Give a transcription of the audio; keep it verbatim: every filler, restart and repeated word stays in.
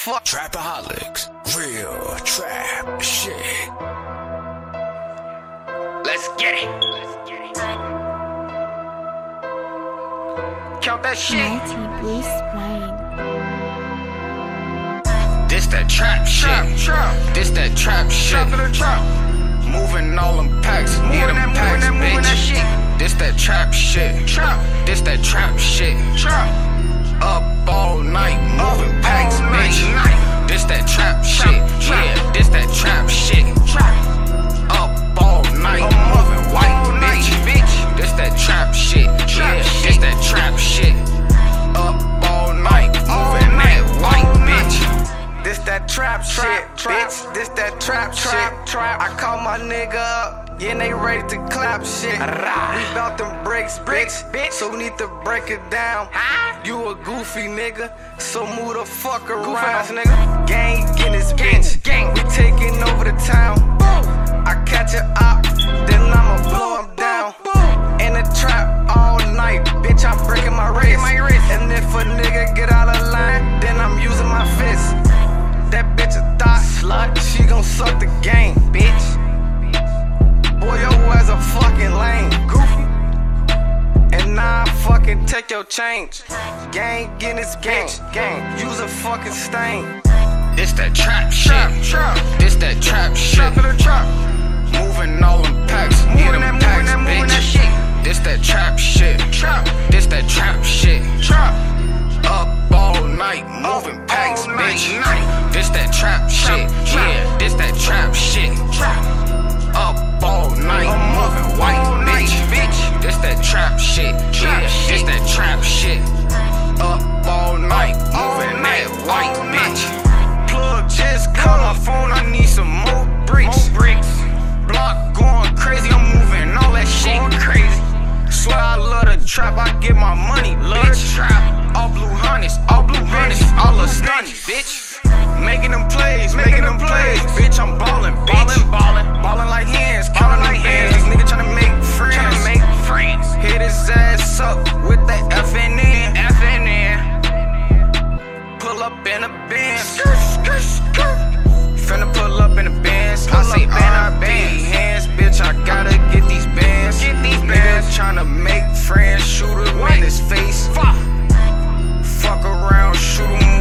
fuck. Trapaholics, real trap shit. Let's get it. Let's get it. Count that shit. Multi-Bliss playing. This that trap shit. Trap, trap. This that trap shit. Trap the trap. Moving all them packs. Moving yeah, them that, packs, moving that, moving that shit. This that trap shit. Trap. This that trap shit. Trap. Up all night, moving Up packs, all bitch. Night. This that trap shit. Trap. Yeah, this that trap shit. Trap. Up all night, I'm moving white, bitch. bitch. This that trap shit. Trap yeah, shit. This that trap shit. Up all night, moving that white, bitch. This that trap, trap shit, bitch. This that trap, trap shit. Trap. I call my nigga up, yeah, they ready to clap shit. We bout them bricks, bricks, bitch. So we need to break it down. You a goofy nigga, so move the fuck around, nigga. Gang in this bitch, gang. We taking over the town. I catch it up, then I'ma blow him down. In the trap all night, bitch. I'm breaking my wrist. And if a nigga get out of line, then I'm using my fist. That bitch a thought slut, she gon' suck the game, bitch. Boy, your ass a fucking lame, goofy. And now I fucking take your change. Gang, get this bitch, gang, use a fucking stain. This that trap shit, trap, trap. This that trap shit. Trap the trap. Moving all them packs, moving yeah, them that, packs, that, bitch. That shit. This that trap shit, trap. This that trap shit, trap. Up all night, moving Up packs, all bitch. Night. This that trap, trap shit, trap. Yeah. This that trap shit, trap. Up all night, I'm moving white, bitch. bitch. This that trap shit, trap yeah. Shit. This that trap shit. Up all night, moving that white, bitch. Plug just call my phone, I need some more bricks. More bricks. Block going crazy, I'm moving all that shit going crazy. Swear I love the trap, I get my money, love the trap. All blue hunnids, all blue hunnids, all the stunning, bitch. Making them plays, making them plays, bitch. I'm ballin', ballin', ballin', ballin' like hands, counting like hands. These niggas tryna make friends, tryna make friends. Hit his ass up with that F N N, F N N. Pull up in a Benz, finna pull up in a Benz. I say R I P hands, bitch. I gotta get these bands. Get these bands. Tryna make friends, shoot him in his face. Fuck, fuck around, shoot him.